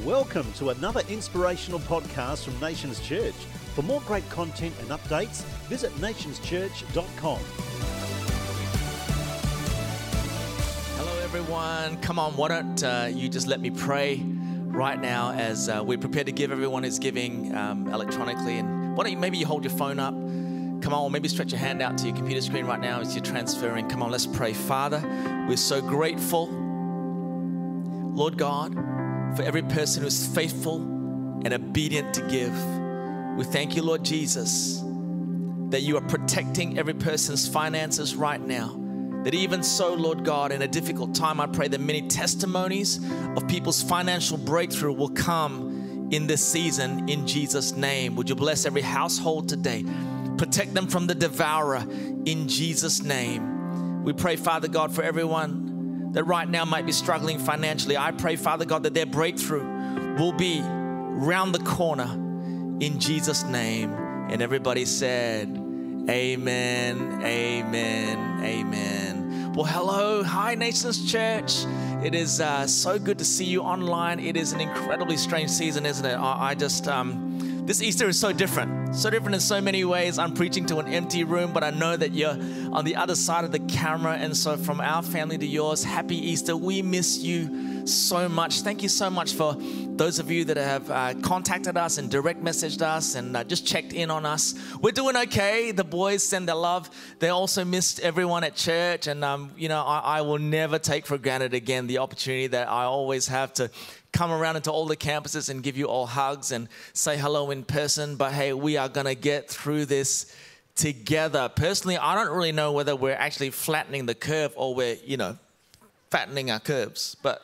Welcome to another inspirational podcast from Nations Church. For more great content and updates, visit nationschurch.com. Hello everyone. Come on, why don't you just let me pray right now as we prepare to give. Everyone who's giving electronically. And why don't you, maybe you hold your phone up. Come on, or maybe stretch your hand out to your computer screen right now as you're transferring. Come on, let's pray. Father, we're so grateful, Lord God, for every person who's faithful and obedient to give. We thank you, Lord Jesus, that you are protecting every person's finances right now. That even so, Lord God, in a difficult time, I pray that many testimonies of people's financial breakthrough will come in this season in Jesus' name. Would you bless every household today? Protect them from the devourer in Jesus' name. We pray, Father God, for everyone that right now might be struggling financially. I pray, Father God, that their breakthrough will be round the corner in Jesus' name. And everybody said, amen, amen, amen. Well, hello. Hi, Nations Church. It is so good to see you online. It is an incredibly strange season, isn't it? This Easter is so different in so many ways. I'm preaching to an empty room, but I know that you're on the other side of the camera. And so from our family to yours, happy Easter. We miss you so much. Thank you so much for those of you that have contacted us and direct messaged us and just checked in on us. We're doing okay. The boys send their love. They also missed everyone at church. And, I will never take for granted again the opportunity that I always have to come around into all the campuses and give you all hugs and say hello in person. But hey, we are going to get through this together. Personally, I don't really know whether we're actually flattening the curve or we're, fattening our curves. But,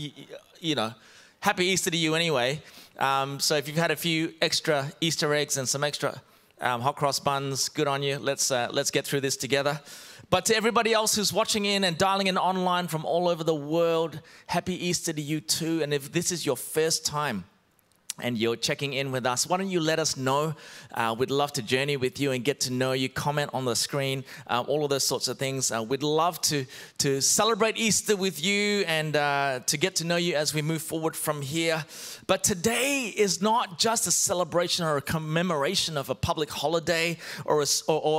happy Easter to you anyway. So if you've had a few extra Easter eggs and some extra hot cross buns, good on you. Let's get through this together. But to everybody else who's watching in and dialing in online from all over the world, happy Easter to you too. And if this is your first time and you're checking in with us, why don't you let us know? We'd love to journey with you and get to know you. Comment on the screen, all of those sorts of things. We'd love to celebrate Easter with you and to get to know you as we move forward from here. But today is not just a celebration or a commemoration of a public holiday or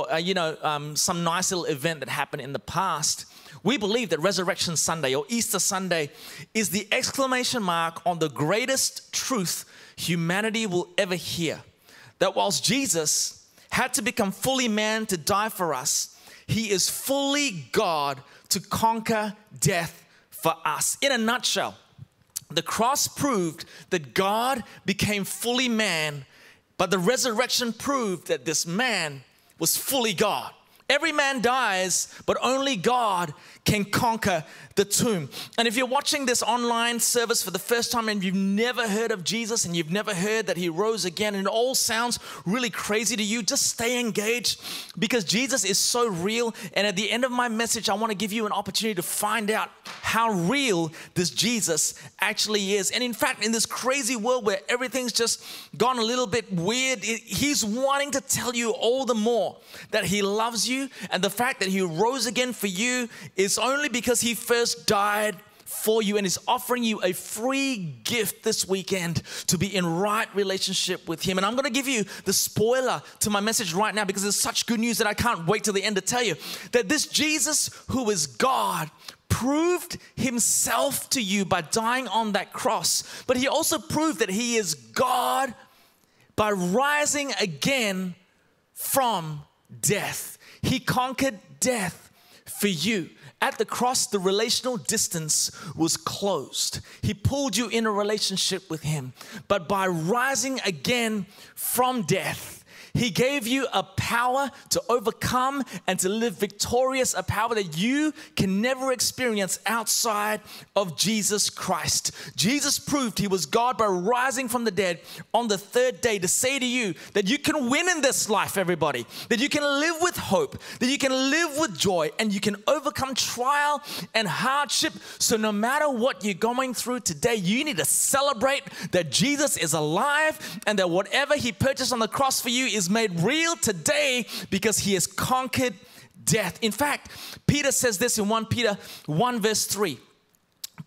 some nice little event that happened in the past. We believe that Resurrection Sunday or Easter Sunday is the exclamation mark on the greatest truth humanity will ever hear. That whilst Jesus had to become fully man to die for us, he is fully God to conquer death for us. In a nutshell, the cross proved that God became fully man, but the resurrection proved that this man was fully God. Every man dies, but only God can conquer the tomb. And if you're watching this online service for the first time and you've never heard of Jesus and you've never heard that he rose again and it all sounds really crazy to you, just stay engaged because Jesus is so real. And at the end of my message, I want to give you an opportunity to find out how real this Jesus actually is. And in fact, in this crazy world where everything's just gone a little bit weird, he's wanting to tell you all the more that he loves you. And the fact that he rose again for you is only because he first died for you and is offering you a free gift this weekend to be in right relationship with him. And I'm going to give you the spoiler to my message right now because it's such good news that I can't wait till the end to tell you that this Jesus who is God proved himself to you by dying on that cross. But he also proved that he is God by rising again from death. He conquered death for you. At the cross, the relational distance was closed. He pulled you in a relationship with him. But by rising again from death, he gave you a power to overcome and to live victorious, a power that you can never experience outside of Jesus Christ. Jesus proved he was God by rising from the dead on the third day to say to you that you can win in this life, everybody, that you can live with hope, that you can live with joy, and you can overcome trial and hardship. So no matter what you're going through today, you need to celebrate that Jesus is alive and that whatever he purchased on the cross for you is made real today because he has conquered death. In fact, Peter says this in 1 Peter 1 verse 3.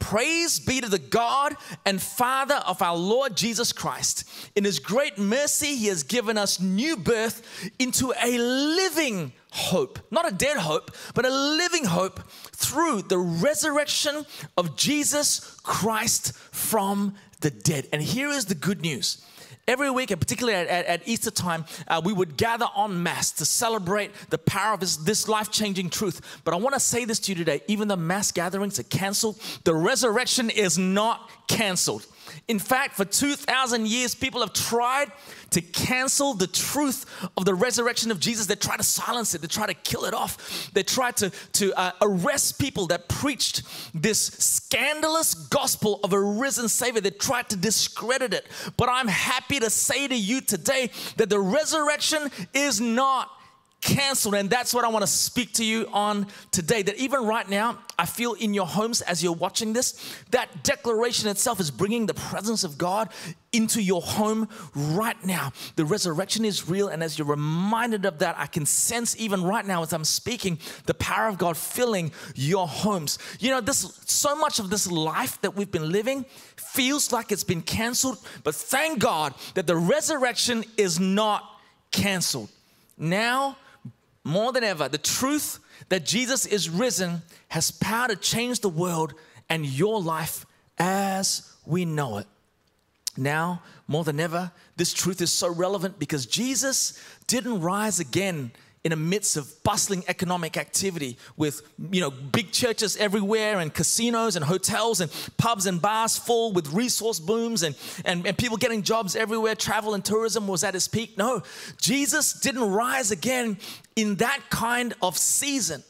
Praise be to the God and Father of our Lord Jesus Christ. In his great mercy, he has given us new birth into a living hope, not a dead hope, but a living hope through the resurrection of Jesus Christ from the dead. And here is the good news. Every week, and particularly at Easter time, we would gather en masse to celebrate the power of this life-changing truth. But I want to say this to you today, even though mass gatherings are canceled, the resurrection is not canceled. In fact, for 2,000 years, people have tried to cancel the truth of the resurrection of Jesus. They try to silence it. They try to kill it off. They try to arrest people that preached this scandalous gospel of a risen Savior. They tried to discredit it. But I'm happy to say to you today that the resurrection is not canceled. And that's what I want to speak to you on today. That even right now, I feel in your homes as you're watching this, that declaration itself is bringing the presence of God into your home right now. The resurrection is real. And as you're reminded of that, I can sense even right now as I'm speaking, the power of God filling your homes. You know, so much of this life that we've been living feels like it's been canceled, but thank God that the resurrection is not canceled. Now, more than ever, the truth that Jesus is risen has power to change the world and your life as we know it. Now, more than ever, this truth is so relevant because Jesus didn't rise again in the midst of bustling economic activity with, big churches everywhere and casinos and hotels and pubs and bars full with resource booms and people getting jobs everywhere. Travel and tourism was at its peak. No, Jesus didn't rise again in that kind of season.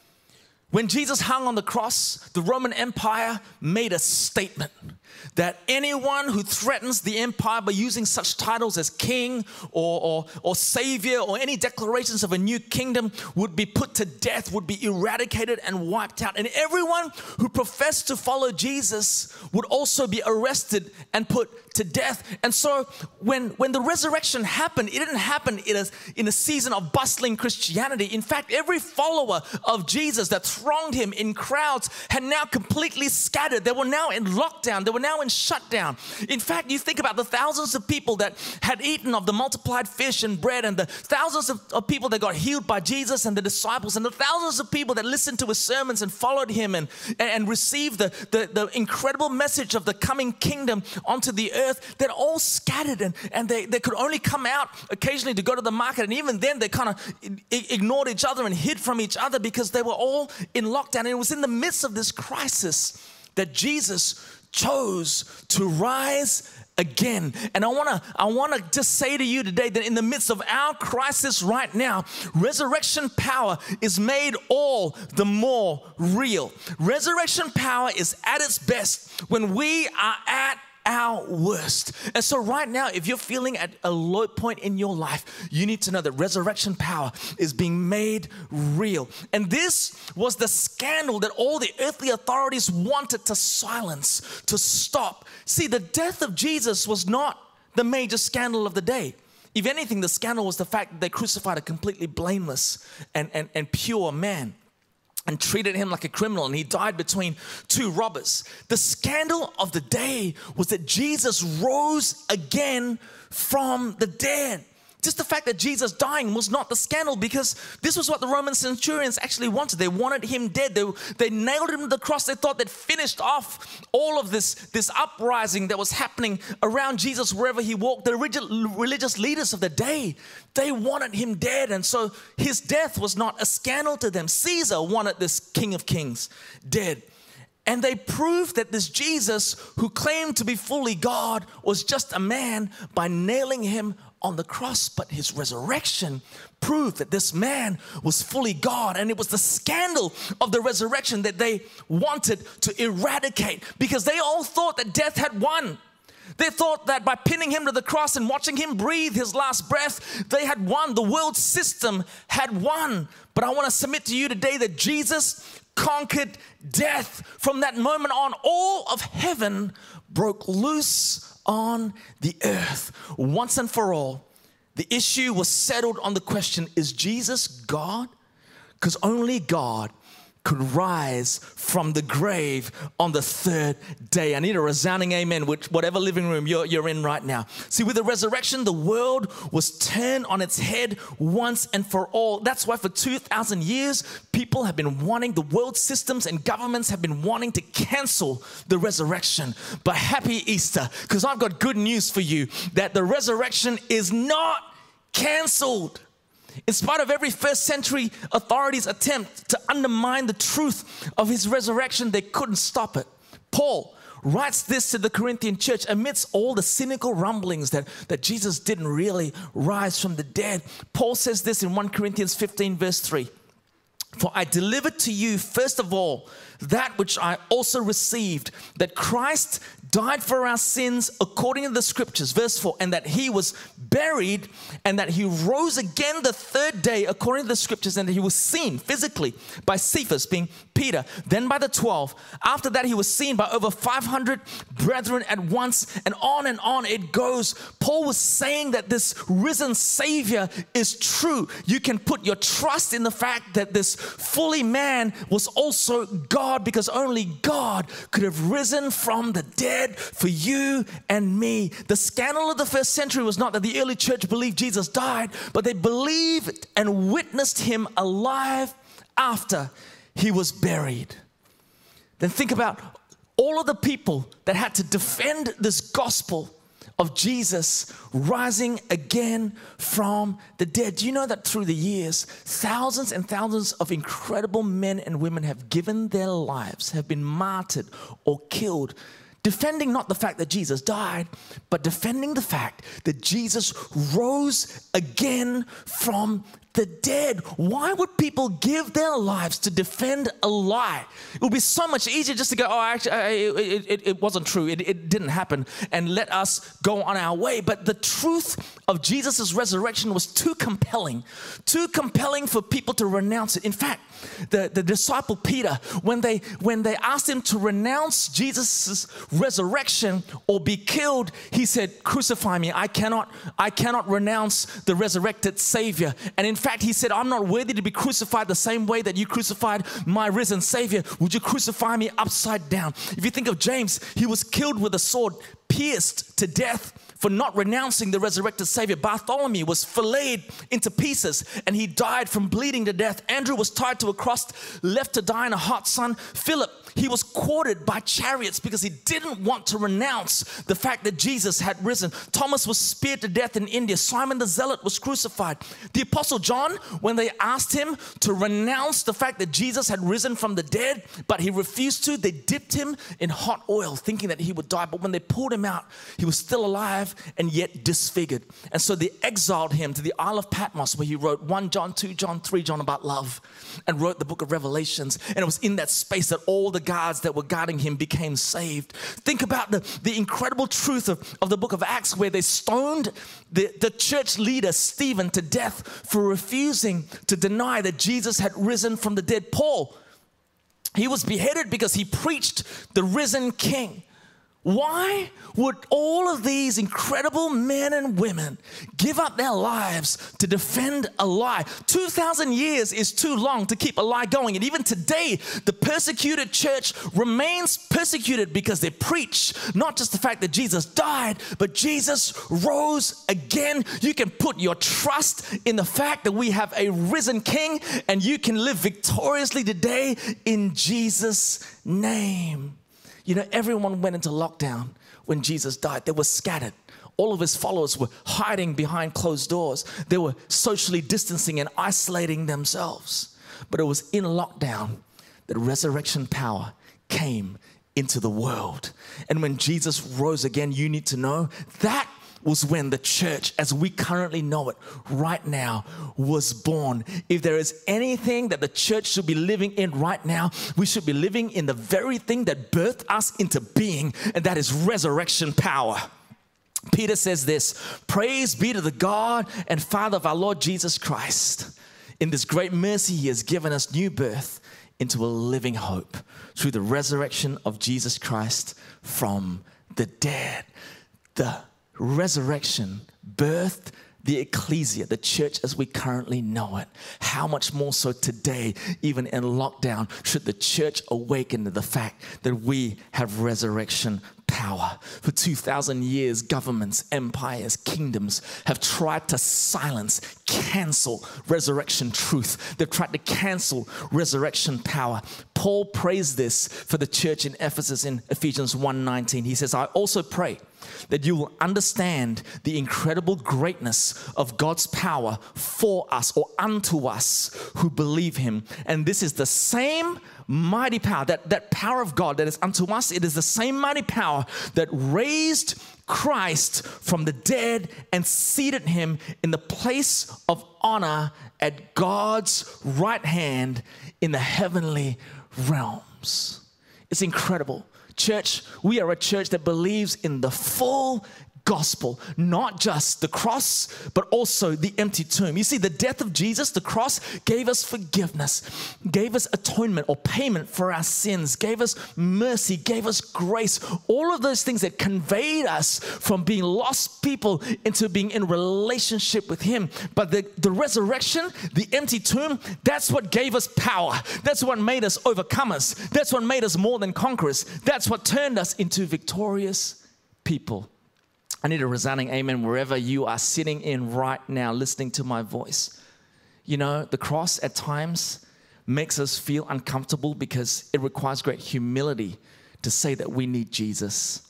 When Jesus hung on the cross, the Roman Empire made a statement that anyone who threatens the empire by using such titles as king or savior or any declarations of a new kingdom would be put to death, would be eradicated and wiped out. And everyone who professed to follow Jesus would also be arrested and put to death. And so when the resurrection happened, it didn't happen in a season of bustling Christianity. In fact, every follower of Jesus that thronged him in crowds had now completely scattered. They were now in lockdown. They were now in shutdown. In fact, you think about the thousands of people that had eaten of the multiplied fish and bread, and the thousands of people that got healed by Jesus and the disciples, and the thousands of people that listened to his sermons and followed him and received the incredible message of the coming kingdom onto the earth. They're all scattered and they could only come out occasionally to go to the market. And even then they kind of ignored each other and hid from each other because they were all in lockdown. And it was in the midst of this crisis that Jesus chose to rise again. And I want to just say to you today that in the midst of our crisis right now, resurrection power is made all the more real. Resurrection power is at its best when we are at our worst. And so right now, if you're feeling at a low point in your life, you need to know that resurrection power is being made real. And this was the scandal that all the earthly authorities wanted to silence, to stop. See, the death of Jesus was not the major scandal of the day. If anything, the scandal was the fact that they crucified a completely blameless and pure man and treated him like a criminal, and he died between two robbers. The scandal of the day was that Jesus rose again from the dead. Just the fact that Jesus dying was not the scandal, because this was what the Roman centurions actually wanted. They wanted him dead. They nailed him to the cross. They thought they'd finished off all of this uprising that was happening around Jesus wherever he walked. The religious leaders of the day, they wanted him dead. And so his death was not a scandal to them. Caesar wanted this King of Kings dead. And they proved that this Jesus, who claimed to be fully God, was just a man by nailing him on the cross. But his resurrection proved that this man was fully God. And it was the scandal of the resurrection that they wanted to eradicate, because they all thought that death had won. They thought that by pinning him to the cross and watching him breathe his last breath, they had won. The world system had won. But I want to submit to you today that Jesus conquered death. From that moment on, all of heaven broke loose on the earth. Once and for all, the issue was settled on the question, is Jesus God? Because only God could rise from the grave on the third day. I need a resounding amen, which whatever living room you're in right now. See, with the resurrection, the world was turned on its head once and for all. That's why for 2,000 years, people have been wanting, the world systems and governments have been wanting to cancel the resurrection. But happy Easter, because I've got good news for you, that the resurrection is not canceled. In spite of every first century authorities' attempt to undermine the truth of his resurrection, they couldn't stop it. Paul writes this to the Corinthian church amidst all the cynical rumblings that Jesus didn't really rise from the dead. Paul says this in 1 Corinthians 15 verse 3. For I delivered to you first of all that which I also received, that Christ died for our sins according to the scriptures, verse 4, and that he was buried and that he rose again the third day according to the scriptures, and that he was seen physically by Cephas, being Peter, then by the 12. After that, he was seen by over 500 brethren at once, and on it goes. Paul was saying that this risen Savior is true. You can put your trust in the fact that this fully man was also God, because only God could have risen from the dead for you and me. The scandal of the first century was not that the early church believed Jesus died, but they believed and witnessed him alive after he was buried. Then think about all of the people that had to defend this gospel of Jesus rising again from the dead. Do you know that through the years, thousands and thousands of incredible men and women have given their lives, have been martyred or killed, defending not the fact that Jesus died, but defending the fact that Jesus rose again from the dead. Why would people give their lives to defend a lie? It would be so much easier just to go, oh, actually, it wasn't true. It didn't happen, and let us go on our way. But the truth of Jesus' resurrection was too compelling for people to renounce it. In fact, the disciple Peter, when they asked him to renounce Jesus' resurrection or be killed, he said, crucify me. I cannot renounce the resurrected Savior. And in fact, he said, I'm not worthy to be crucified the same way that you crucified my risen Savior. Would you crucify me upside down? If you think of James, he was killed with a sword, pierced to death for not renouncing the resurrected Savior. Bartholomew was filleted into pieces and he died from bleeding to death. Andrew was tied to a cross, left to die in a hot sun. Philip, he was quartered by chariots because he didn't want to renounce the fact that Jesus had risen. Thomas was speared to death in India. Simon the Zealot was crucified. The Apostle John, when they asked him to renounce the fact that Jesus had risen from the dead, but he refused to, they dipped him in hot oil thinking that he would die. But when they pulled him out, he was still alive and yet disfigured. And so they exiled him to the Isle of Patmos, where he wrote 1 John, 2 John, 3 John about love, and wrote the book of Revelations. And it was in that space that all the guards that were guarding him became saved. Think about the incredible truth of the book of Acts, where they stoned the church leader Stephen to death for refusing to deny that Jesus had risen from the dead. Paul, he was beheaded because he preached the risen King. Why would all of these incredible men and women give up their lives to defend a lie? 2,000 years is too long to keep a lie going. And even today, the persecuted church remains persecuted because they preach not just the fact that Jesus died, but Jesus rose again. You can put your trust in the fact that we have a risen King, and you can live victoriously today in Jesus' name. You know, everyone went into lockdown when Jesus died. They were scattered. All of his followers were hiding behind closed doors. They were socially distancing and isolating themselves. But it was in lockdown that resurrection power came into the world. And when Jesus rose again, you need to know that was when the church, as we currently know it right now, was born. If there is anything that the church should be living in right now, we should be living in the very thing that birthed us into being, and that is resurrection power. Peter says this, praise be to the God and Father of our Lord Jesus Christ. In this great mercy, he has given us new birth into a living hope through the resurrection of Jesus Christ from the dead. The resurrection birthed the ecclesia, the church as we currently know it. How much more so today, even in lockdown, should the church awaken to the fact that we have resurrection power. For 2,000 years, governments, empires, kingdoms have tried to silence, cancel resurrection truth. They've tried to cancel resurrection power. Paul prays this for the church in Ephesus in Ephesians 1:19. He says, I also pray that you will understand the incredible greatness of God's power for us or unto us who believe him. And this is the same mighty power, that power of God that is unto us. It is the same mighty power that raised Christ from the dead and seated him in the place of honor at God's right hand in the heavenly realms. It's incredible. Church, we are a church that believes in the full gospel, not just the cross, but also the empty tomb. You see, the death of Jesus, the cross, gave us forgiveness, gave us atonement or payment for our sins, gave us mercy, gave us grace, all of those things that conveyed us from being lost people into being in relationship with him. But the resurrection, the empty tomb, that's what gave us power. That's what made us overcomers. That's what made us more than conquerors. That's what turned us into victorious people. I need a resounding amen wherever you are sitting in right now, listening to my voice. You know, the cross at times makes us feel uncomfortable because it requires great humility to say that we need Jesus.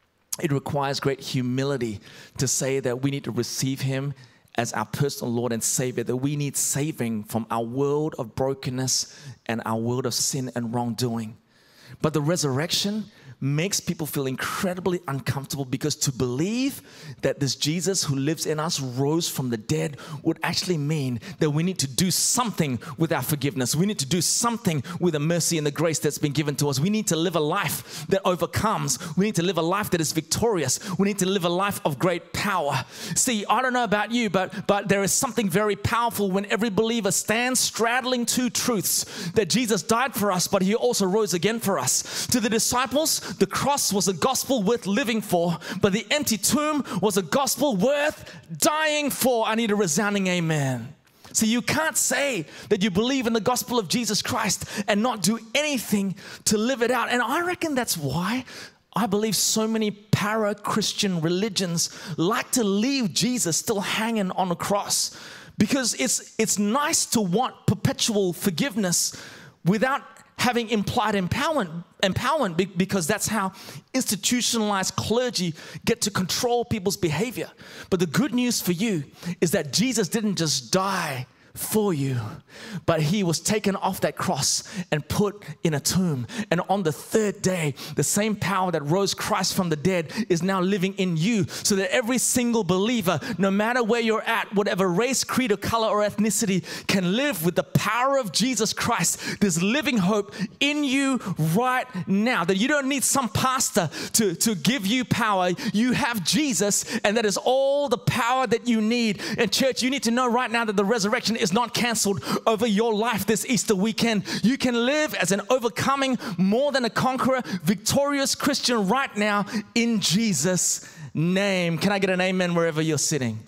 It requires great humility to say that we need to receive him as our personal Lord and Savior, that we need saving from our world of brokenness and our world of sin and wrongdoing. But the resurrection makes people feel incredibly uncomfortable because to believe that this Jesus who lives in us rose from the dead would actually mean that we need to do something with our forgiveness. We need to do something with the mercy and the grace that's been given to us. We need to live a life that overcomes. We need to live a life that is victorious. We need to live a life of great power. See, I don't know about you, but there is something very powerful when every believer stands straddling two truths, that Jesus died for us, but he also rose again for us. To the disciples, the cross was a gospel worth living for, but the empty tomb was a gospel worth dying for. I need a resounding amen. So you can't say that you believe in the gospel of Jesus Christ and not do anything to live it out. And I reckon that's why I believe so many para-Christian religions like to leave Jesus still hanging on a cross, because it's nice to want perpetual forgiveness without having implied empowerment, because that's how institutionalized clergy get to control people's behavior. But the good news for you is that Jesus didn't just die for you, but he was taken off that cross and put in a tomb. And on the third day, the same power that rose Christ from the dead is now living in you, so that every single believer, no matter where you're at, whatever race, creed, or color or ethnicity, can live with the power of Jesus Christ, this living hope in you right now. That you don't need some pastor to give you power. You have Jesus, and that is all the power that you need. And church, you need to know right now that the resurrection is not canceled over your life this Easter weekend. You can live as an overcoming, more than a conqueror, victorious Christian right now in Jesus' name. Can I get an amen wherever you're sitting?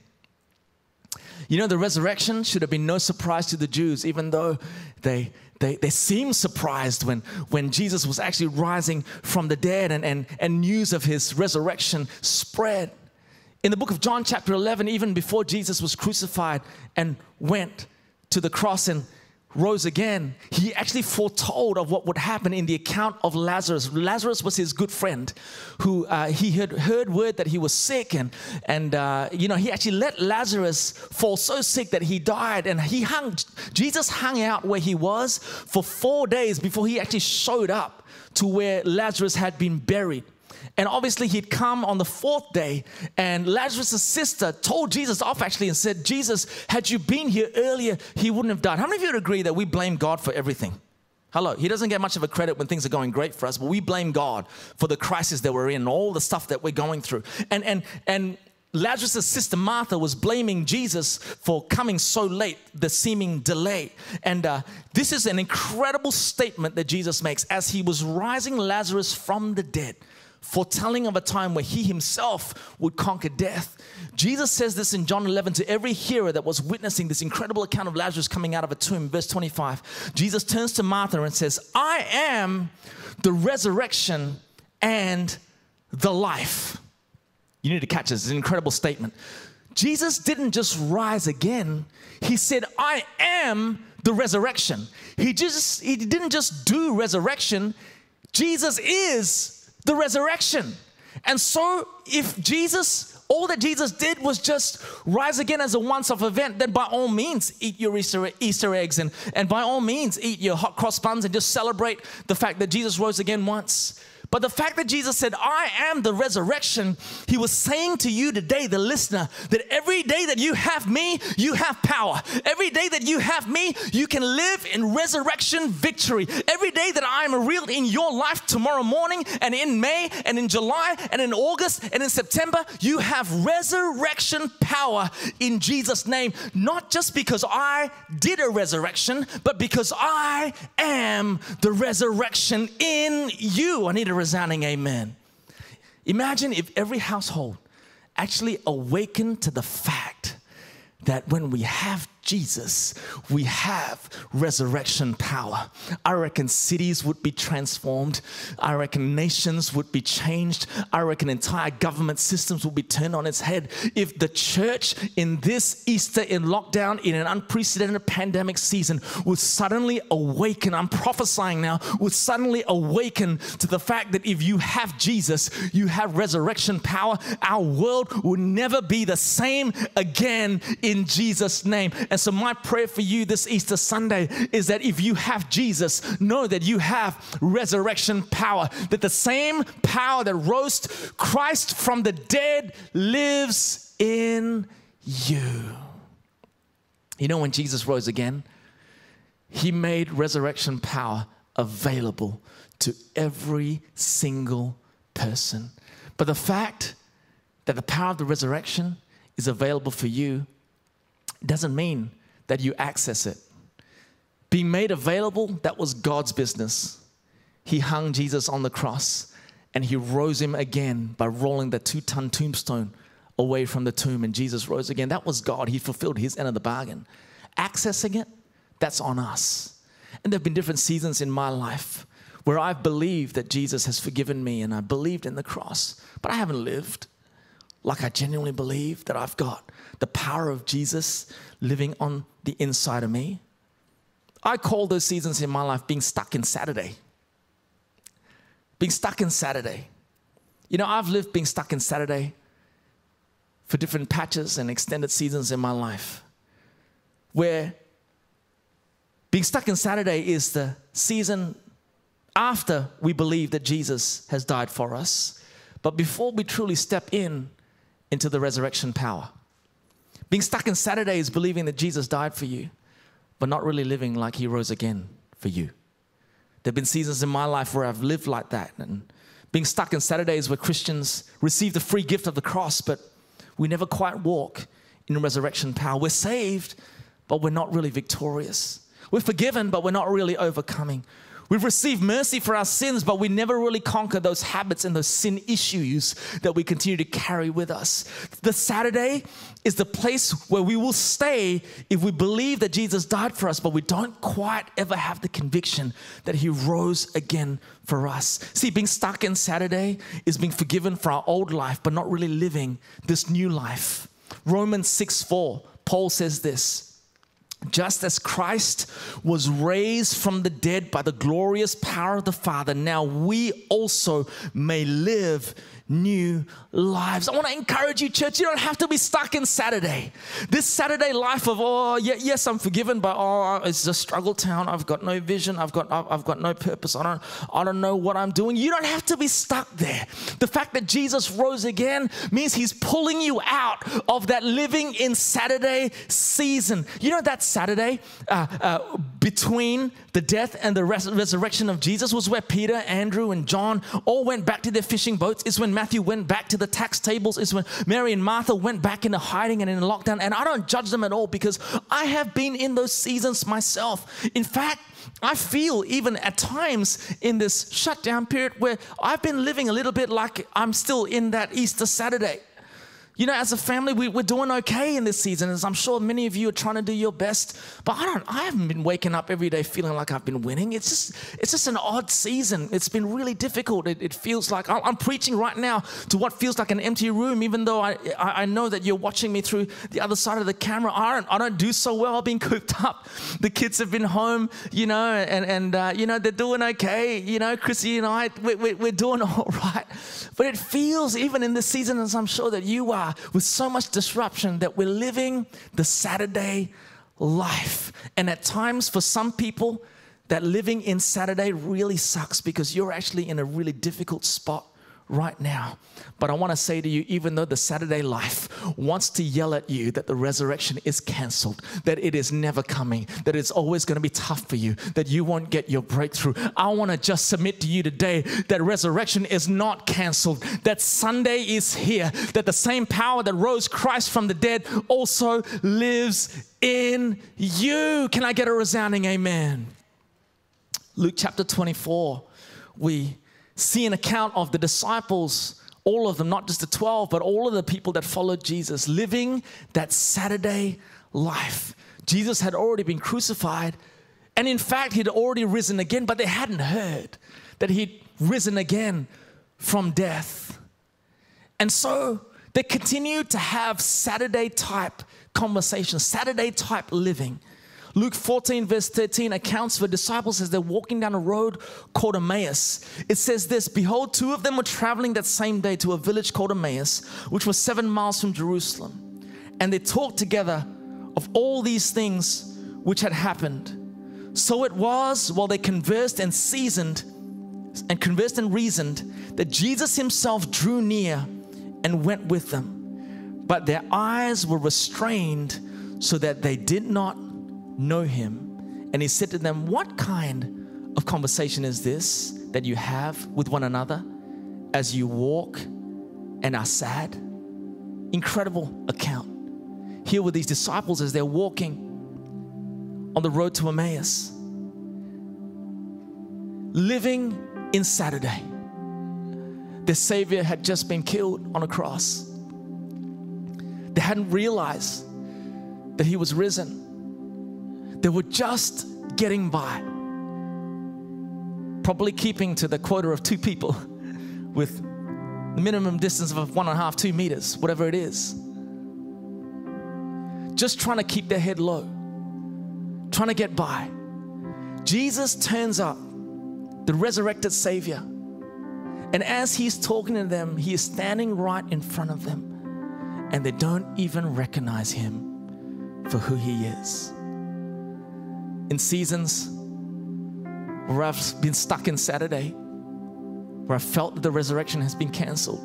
You know, the resurrection should have been no surprise to the Jews, even though they seemed surprised when Jesus was actually rising from the dead and news of his resurrection spread. In the book of John chapter 11, even before Jesus was crucified and went to the cross and rose again, he actually foretold of what would happen in the account of Lazarus. Lazarus was his good friend who he had heard word that he was sick, and he actually let Lazarus fall so sick that he died, and Jesus hung out where he was for 4 days before he actually showed up to where Lazarus had been buried. And obviously he'd come on the 4th day, and Lazarus' sister told Jesus off actually and said, Jesus, had you been here earlier, he wouldn't have died. How many of you would agree that we blame God for everything? Hello, he doesn't get much of a credit when things are going great for us, but we blame God for the crisis that we're in, all the stuff that we're going through. And Lazarus' sister Martha was blaming Jesus for coming so late, the seeming delay. And this is an incredible statement that Jesus makes as he was rising Lazarus from the dead. foretelling of a time where he himself would conquer death. Jesus says this in John 11 to every hearer that was witnessing this incredible account of Lazarus coming out of a tomb. Verse 25, Jesus turns to Martha and says, I am the resurrection and the life. You need to catch this. It's an incredible statement. Jesus didn't just rise again. He said, I am the resurrection. He didn't just do resurrection. Jesus is the resurrection. And so if all that Jesus did was just rise again as a once-off event, then by all means, eat your Easter eggs and by all means, eat your hot cross buns and just celebrate the fact that Jesus rose again once. But the fact that Jesus said, I am the resurrection, he was saying to you today, the listener, that every day that you have me, you have power. Every day that you have me, you can live in resurrection victory. Every day that I am real in your life, tomorrow morning and in May and in July and in August and in September, you have resurrection power in Jesus' name. Not just because I did a resurrection, but because I am the resurrection in you. I need a resounding amen. Imagine if every household actually awakened to the fact that when we have Jesus, we have resurrection power. I reckon cities would be transformed. I reckon nations would be changed. I reckon entire government systems would be turned on its head. If the church in this Easter in lockdown, in an unprecedented pandemic season, would suddenly awaken, I'm prophesying now, would suddenly awaken to the fact that if you have Jesus, you have resurrection power, our world will never be the same again in Jesus' name. And so my prayer for you this Easter Sunday is that if you have Jesus, know that you have resurrection power, that the same power that rose Christ from the dead lives in you. You know, when Jesus rose again, he made resurrection power available to every single person. But the fact that the power of the resurrection is available for you doesn't mean that you access it. Being made available, that was God's business. He hung Jesus on the cross and he rose him again by rolling the 2-ton tombstone away from the tomb, and Jesus rose again. That was God. He fulfilled his end of the bargain. Accessing it, that's on us. And there have been different seasons in my life where I've believed that Jesus has forgiven me and I believed in the cross, but I haven't lived like I genuinely believe that I've got the power of Jesus living on the inside of me. I call those seasons in my life being stuck in Saturday. Being stuck in Saturday. You know, I've lived being stuck in Saturday for different patches and extended seasons in my life, where being stuck in Saturday is the season after we believe that Jesus has died for us, but before we truly step into the resurrection power. Being stuck in Saturday is believing that Jesus died for you, but not really living like he rose again for you. There have been seasons in my life where I've lived like that. And being stuck in Saturdays where Christians receive the free gift of the cross, but we never quite walk in resurrection power. We're saved, but we're not really victorious. We're forgiven, but we're not really overcoming. We've received mercy for our sins, but we never really conquer those habits and those sin issues that we continue to carry with us. The Saturday is the place where we will stay if we believe that Jesus died for us, but we don't quite ever have the conviction that he rose again for us. See, being stuck in Saturday is being forgiven for our old life, but not really living this new life. Romans 6:4, Paul says this: just as Christ was raised from the dead by the glorious power of the Father, now we also may live new lives. I want to encourage you, church, you don't have to be stuck in Saturday. This Saturday life of, yes, I'm forgiven, but it's a struggle town. I've got no vision. I've got no purpose. I don't know what I'm doing. You don't have to be stuck there. The fact that Jesus rose again means he's pulling you out of that living in Saturday season. You know that Saturday between the death and the resurrection of Jesus was where Peter, Andrew, and John all went back to their fishing boats. It's when Matthew went back to the tax tables. It's when Mary and Martha went back into hiding and in lockdown. And I don't judge them at all because I have been in those seasons myself. In fact, I feel even at times in this shutdown period where I've been living a little bit like I'm still in that Easter Saturday. You know, as a family, we're doing okay in this season, as I'm sure many of you are trying to do your best. But I haven't been waking up every day feeling like I've been winning. It's just an odd season. It's been really difficult. It feels like I'm preaching right now to what feels like an empty room, even though I know that you're watching me through the other side of the camera. I don't do so well. I've been cooped up. The kids have been home, you know, and you know, they're doing okay. You know, Chrissy and I, we're doing all right. But it feels, even in this season, as I'm sure that you are, with so much disruption, that we're living the Saturday life. And at times, for some people, that living in Saturday really sucks because you're actually in a really difficult spot right now. But I want to say to you, even though the Saturday life wants to yell at you that the resurrection is canceled, that it is never coming, that it's always going to be tough for you, that you won't get your breakthrough, I want to just submit to you today that resurrection is not canceled, that Sunday is here, that the same power that rose Christ from the dead also lives in you. Can I get a resounding amen? Luke chapter 24, we see an account of the disciples, all of them, not just the 12, but all of the people that followed Jesus, living that Saturday life. Jesus had already been crucified, and in fact, he'd already risen again, but they hadn't heard that he'd risen again from death. And so they continued to have Saturday-type conversations, Saturday-type living. Luke 14 verse 13 accounts for disciples as they're walking down a road called Emmaus. It says this, behold, two of them were traveling that same day to a village called Emmaus, which was 7 miles from Jerusalem. And they talked together of all these things which had happened. So it was while they conversed and reasoned that Jesus himself drew near and went with them. But their eyes were restrained so that they did not know him. And he said to them, what kind of conversation is this that you have with one another as you walk and are sad? Incredible account. Here were these disciples as they're walking on the road to Emmaus, living in Saturday. Their Savior had just been killed on a cross. They hadn't realized that he was risen. They were just getting by, probably keeping to the quota of 2 people with the minimum distance of 1.5, 2 meters, whatever it is. Just trying to keep their head low, trying to get by. Jesus turns up, the resurrected Savior, and as he's talking to them, he is standing right in front of them, and they don't even recognize him for who he is. In seasons where I've been stuck in Saturday, where I felt that the resurrection has been canceled,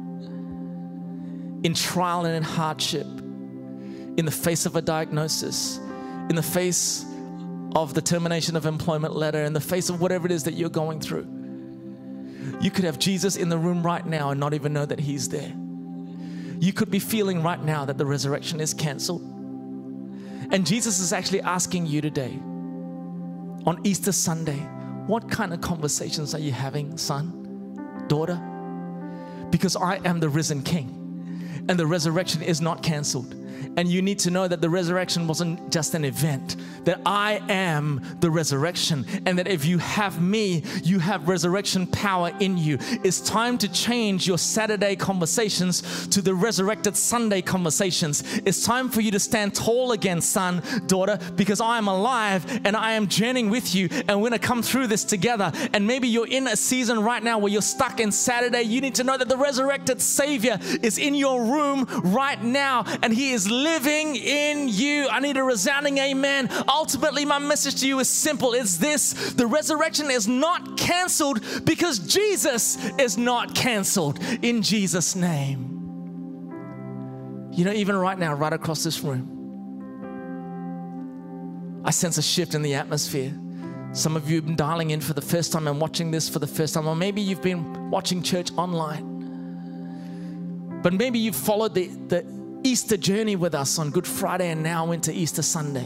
in trial and in hardship, in the face of a diagnosis, in the face of the termination of employment letter, in the face of whatever it is that you're going through, you could have Jesus in the room right now and not even know that he's there. You could be feeling right now that the resurrection is canceled. And Jesus is actually asking you today, on Easter Sunday, what kind of conversations are you having, son, daughter? Because I am the risen King, and the resurrection is not canceled. And you need to know that the resurrection wasn't just an event, that I am the resurrection, and that if you have me, you have resurrection power in you. It's time to change your Saturday conversations to the resurrected Sunday conversations. It's time for you to stand tall again, son, daughter, because I am alive and I am journeying with you, and we're going to come through this together. And maybe you're in a season right now where you're stuck in Saturday. You need to know that the resurrected Savior is in your room right now, and he is living in you. I need a resounding amen. Ultimately, my message to you is simple. It's this: the resurrection is not canceled because Jesus is not canceled. In Jesus' name. You know, even right now, right across this room, I sense a shift in the atmosphere. Some of you have been dialing in for the first time and watching this for the first time, or maybe you've been watching church online. But maybe you've followed the Easter journey with us on Good Friday and now into Easter Sunday.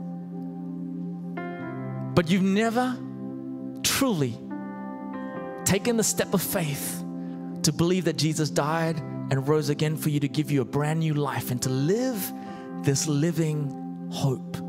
But you've never truly taken the step of faith to believe that Jesus died and rose again for you to give you a brand new life and to live this living hope.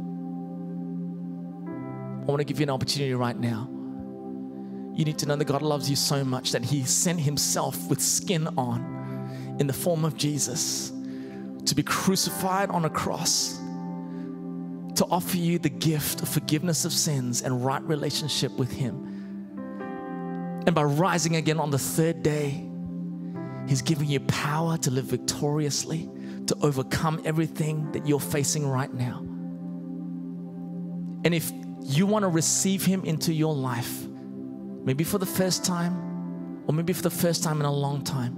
I want to give you an opportunity right now. You need to know that God loves you so much that He sent Himself with skin on in the form of Jesus to be crucified on a cross, to offer you the gift of forgiveness of sins and right relationship with Him. And by rising again on the third day, He's giving you power to live victoriously, to overcome everything that you're facing right now. And if you want to receive Him into your life, maybe for the first time, or maybe for the first time in a long time,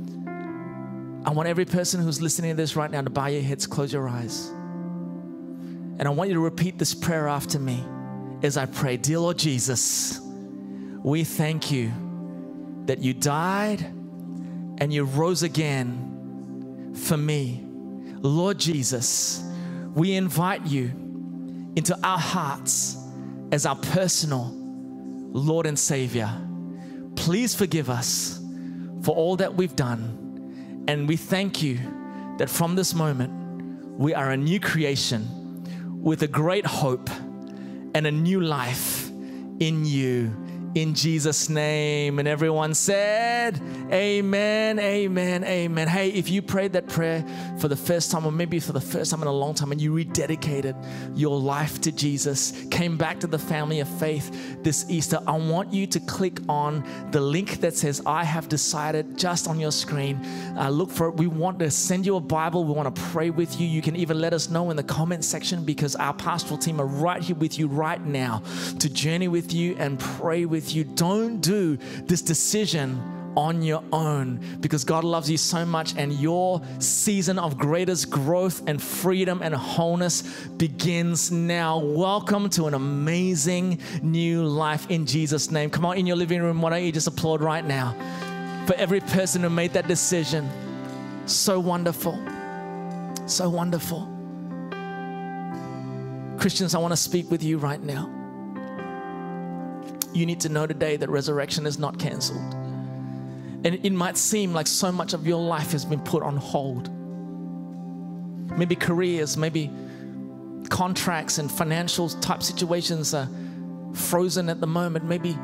I want every person who's listening to this right now to bow your heads, close your eyes. And I want you to repeat this prayer after me as I pray. Dear Lord Jesus, we thank you that you died and you rose again for me. Lord Jesus, we invite you into our hearts as our personal Lord and Savior. Please forgive us for all that we've done. And we thank you that from this moment, we are a new creation with a great hope and a new life in you. In Jesus' name. And everyone said, amen, amen, amen. Hey, if you prayed that prayer for the first time, or maybe for the first time in a long time, and you rededicated your life to Jesus, came back to the family of faith this Easter, I want you to click on the link that says, I have decided, just on your screen. Look for it. We want to send you a Bible. We want to pray with you. You can even let us know in the comment section, because our pastoral team are right here with you right now to journey with you and pray with you. Don't do this decision on your own, because God loves you so much, and your season of greatest growth and freedom and wholeness begins now. Welcome to an amazing new life in Jesus' name. Come on, in your living room, why don't you just applaud right now for every person who made that decision. So wonderful. So wonderful. Christians, I want to speak with you right now. You need to know today that resurrection is not canceled. And it might seem like so much of your life has been put on hold. Maybe careers, maybe contracts and financial type situations are frozen at the moment. Maybe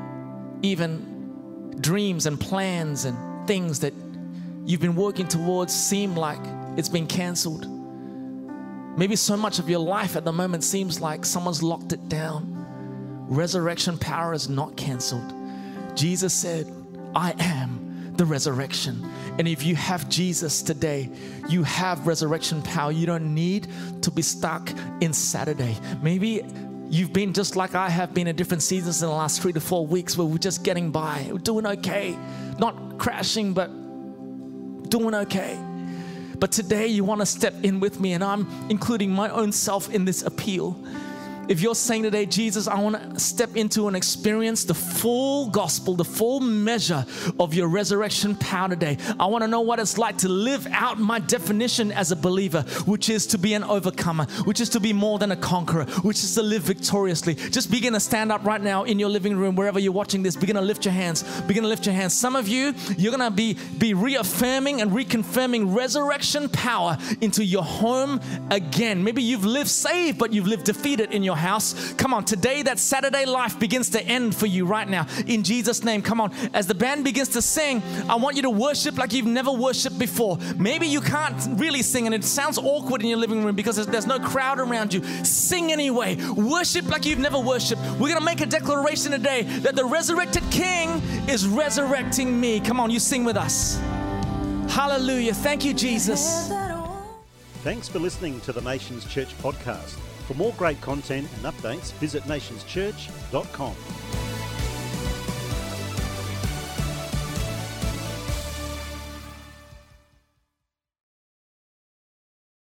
even dreams and plans and things that you've been working towards seem like it's been canceled. Maybe so much of your life at the moment seems like someone's locked it down. Resurrection power is not canceled. Jesus said, I am the resurrection. And if you have Jesus today, you have resurrection power. You don't need to be stuck in Saturday. Maybe you've been just like I have been in different seasons in the last 3 to 4 weeks where we're just getting by. We're doing okay. Not crashing, but doing okay. But today you want to step in with me, and I'm including my own self in this appeal. If you're saying today, Jesus, I want to step into and experience the full gospel, the full measure of your resurrection power today. I want to know what it's like to live out my definition as a believer, which is to be an overcomer, which is to be more than a conqueror, which is to live victoriously. Just begin to stand up right now in your living room, wherever you're watching this. Begin to lift your hands. Begin to lift your hands. Some of you, you're going to be reaffirming and reconfirming resurrection power into your home again. Maybe you've lived saved, but you've lived defeated in your house. Come on, today that Saturday life begins to end for you right now in Jesus' name. Come on, as the band begins to sing, I want you to worship like you've never worshiped before. Maybe you can't really sing and it sounds awkward in your living room because there's no crowd around you. Sing anyway. Worship like you've never worshiped. We're going to make a declaration today that the resurrected King is resurrecting me. Come on, you sing with us. Hallelujah. Thank you, Jesus. Thanks for listening to the Nations Church podcast. For more great content and updates, visit nationschurch.com.